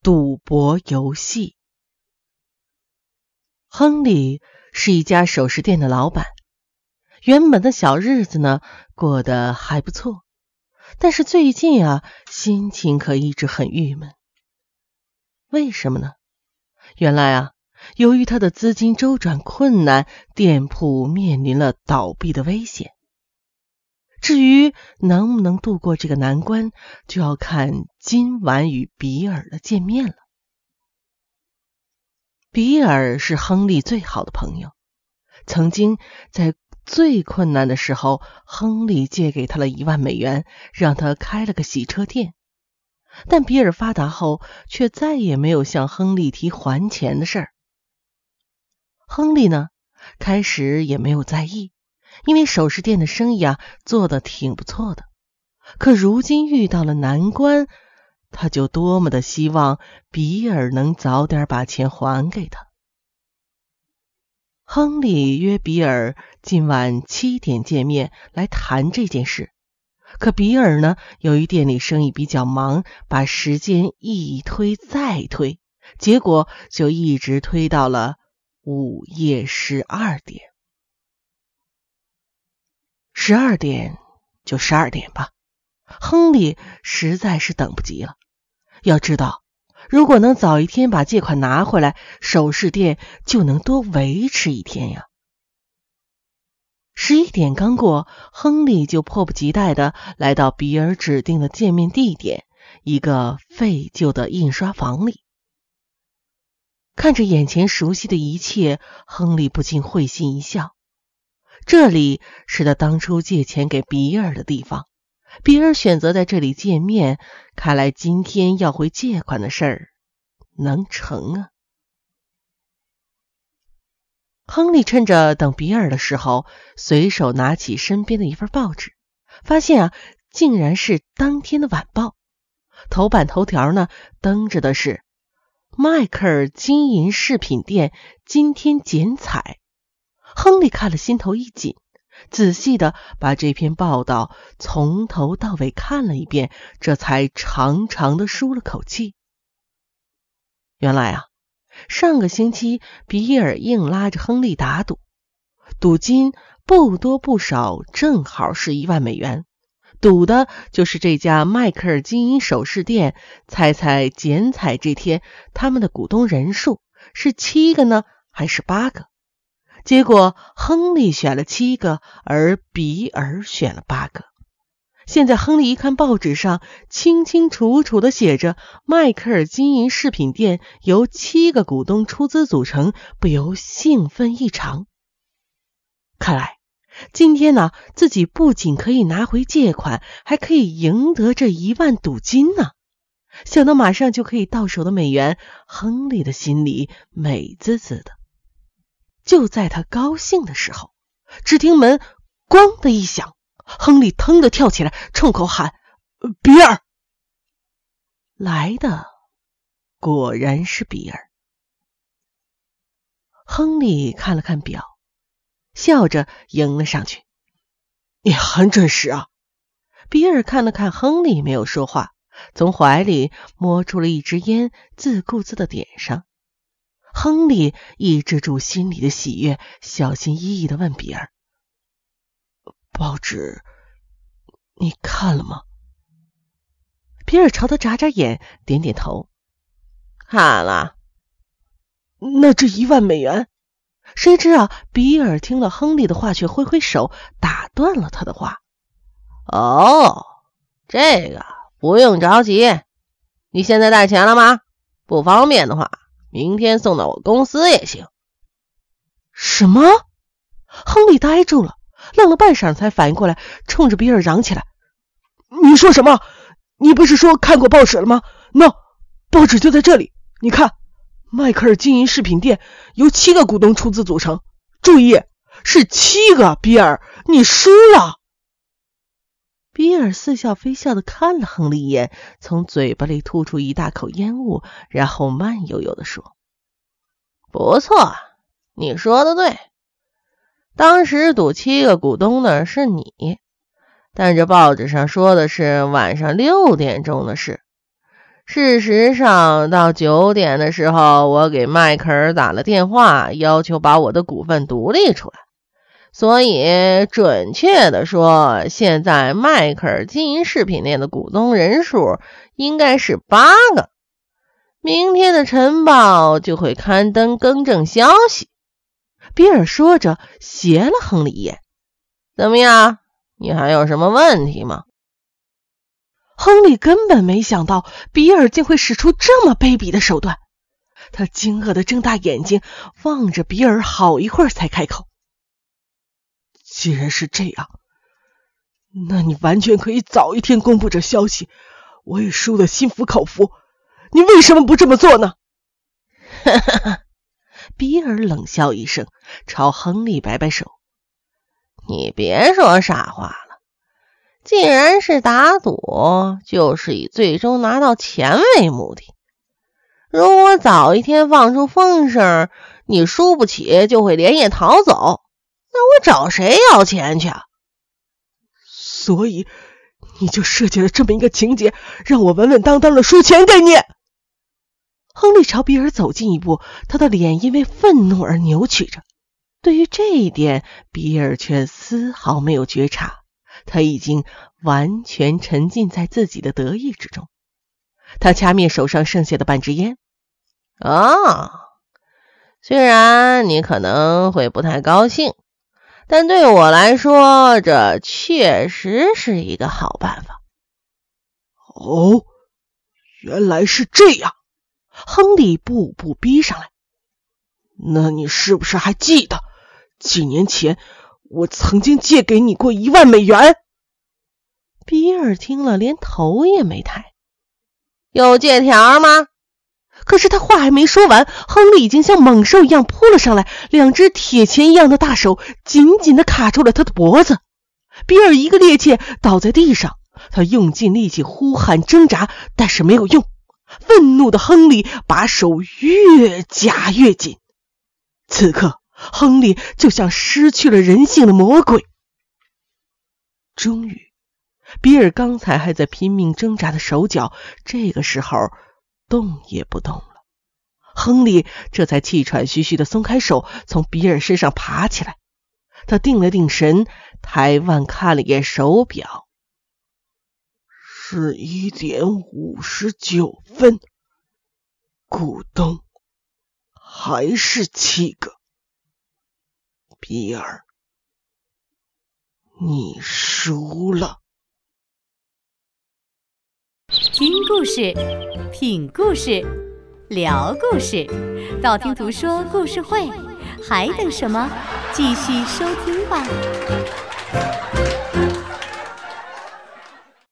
赌博游戏。亨利是一家首饰店的老板，原本的小日子呢，过得还不错，但是最近心情可一直很郁闷。为什么呢？原来由于他的资金周转困难，店铺面临了倒闭的危险。至于能不能度过这个难关，就要看今晚与比尔的见面了。比尔是亨利最好的朋友，曾经在最困难的时候，亨利借给他了1万美元，让他开了个洗车店。但比尔发达后，却再也没有向亨利提还钱的事儿。亨利呢，开始也没有在意，因为首饰店的生意做得挺不错的。可如今遇到了难关，他就多么的希望比尔能早点把钱还给他。亨利约比尔今晚7点见面来谈这件事，可比尔呢，由于店里生意比较忙，把时间一推再推，结果就一直推到了午夜12点。12点就12点吧，亨利实在是等不及了。要知道，如果能早一天把借款拿回来，首饰店就能多维持1天呀。11点刚过，亨利就迫不及待地来到比尔指定的见面地点，一个废旧的印刷房里。看着眼前熟悉的一切，亨利不禁会心一笑。这里是他当初借钱给比尔的地方，比尔选择在这里见面，看来今天要回借款的事儿能成啊。亨利趁着等比尔的时候，随手拿起身边的一份报纸，发现竟然是当天的晚报。头版头条呢，登着的是迈克尔金银饰品店今天剪彩。亨利看了心头一紧，仔细地把这篇报道从头到尾看了一遍，这才长长地舒了口气。原来上个星期比尔硬拉着亨利打赌，赌金不多不少，正好是1万美元。赌的就是这家迈克尔金银首饰店，猜猜剪彩这天他们的股东人数是7个呢，还是8个？结果亨利选了7个，而比尔选了8个。现在亨利一看报纸上清清楚楚地写着迈克尔金银饰品店由7个股东出资组成，不由兴奋异常。看来今天呢，自己不仅可以拿回借款，还可以赢得这1万赌金呢。想到马上就可以到手的美元，亨利的心里美滋滋的。就在他高兴的时候，只听门咣的一响，亨利腾地跳起来，冲口喊：比尔！来的果然是比尔。亨利看了看表，笑着迎了上去：你很准时啊。比尔看了看亨利，没有说话，从怀里摸出了一支烟，自顾自地点上。亨利抑制住心里的喜悦，小心翼翼地问比尔：报纸你看了吗？比尔朝他眨眨眼，点点头：看了。那这1万美元？谁知比尔听了亨利的话，却挥挥手打断了他的话：这个不用着急，你现在带钱了吗？不方便的话，明天送到我公司也行。什么？亨利呆住了，愣了半晌才反应过来，冲着比尔嚷起来：你说什么？你不是说看过报纸了吗？报纸就在这里，你看，迈克尔金银饰品店由7个股东出资组成，注意，是7个，比尔，你输了。比尔似笑非笑地看了亨利一眼，从嘴巴里吐出一大口烟雾，然后慢悠悠地说：不错，你说的对，当时赌7个股东的是你，但这报纸上说的是晚上6点钟的事， 事实上，到9点的时候，我给迈克尔打了电话，要求把我的股份独立出来。所以，准确的说，现在迈克尔金银饰品店的股东人数应该是8个。明天的晨报就会刊登更正消息。比尔说着，斜了亨利一眼。怎么样？你还有什么问题吗？ 亨利根本没想到比尔竟会使出这么卑鄙的手段，他惊愕地睁大眼睛望着比尔好一会儿才开口。既然是这样，那你完全可以早一天公布这消息，我也输得心服口服。你为什么不这么做呢？ 比尔冷笑一声，朝亨利摆摆手。你别说傻话了，既然是打赌，就是以最终拿到钱为目的。如果早一天放出风声，你输不起就会连夜逃走，那我找谁要钱去啊？ 所以你就设计了这么一个情节，让我稳稳当当的输钱给你。亨利朝比尔走近一步，他的脸因为愤怒而扭曲着。对于这一点，比尔却丝毫没有觉察，他已经完全沉浸在自己的得意之中。他掐灭手上剩下的半支烟。 虽然你可能会不太高兴，但对我来说，这确实是一个好办法。 哦，原来是这样。亨利步步逼上来。那你是不是还记得几年前我曾经借给你过1万美元？ 比尔听了连头也没抬。有借条吗？ 可是他话还没说完，亨利已经像猛兽一样扑了上来，两只铁钳一样的大手紧紧地卡住了他的脖子。比尔一个趔趄倒在地上，他用尽力气呼喊挣扎，但是没有用。愤怒的亨利把手越夹越紧。此刻亨利就像失去了人性的魔鬼。终于，比尔刚才还在拼命挣扎的手脚，这个时候动也不动了。亨利这才气喘吁吁地松开手，从比尔身上爬起来。他定了定神，抬腕看了一眼手表，11点59分，股东还是7个。比尔，你输了。 听故事，品故事，聊故事，道听途说故事会，还等什么？继续收听吧。